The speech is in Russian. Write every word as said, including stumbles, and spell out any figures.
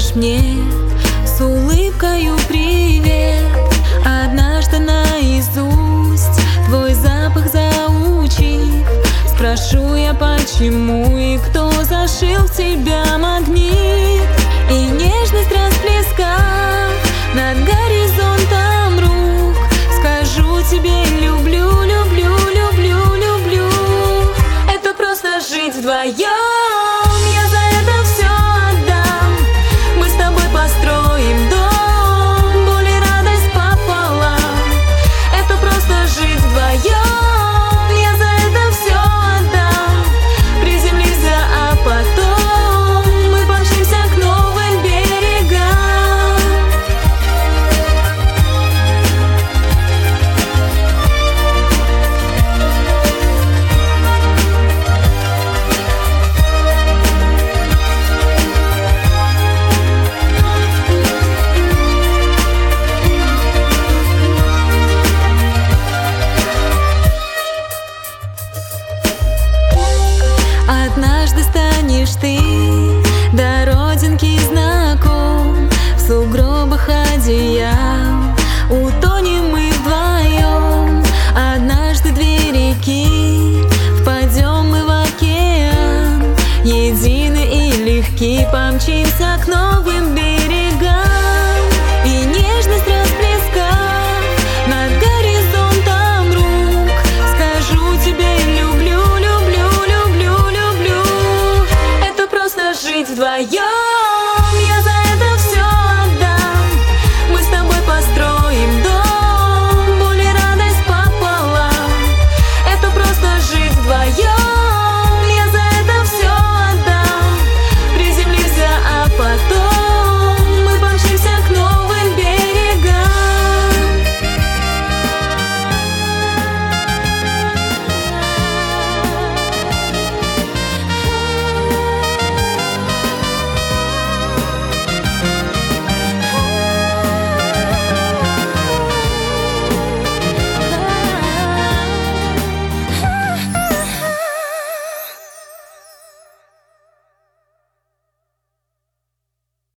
скажешь мне с улыбкою привет. Однажды наизусть твой запах заучив, спрошу я, почему и кто зашил в тебя магнит. И нежность расплескав над горизонтом рук, скажу тебе: люблю, люблю, люблю, люблю. Это просто жить вдвоем. Я за это все отдам. Мы с тобой построим дом, боль и радость пополам. Это просто жить вдвоем. Я за это все отдам. Приземлимся, а потом мы помчимся к новым берегам. Однажды станешь ты до родинки знаком, в сугробах одеял утонем мы вдвоем. Однажды две реки, впадем мы в океан, едины и легки помчимся к новым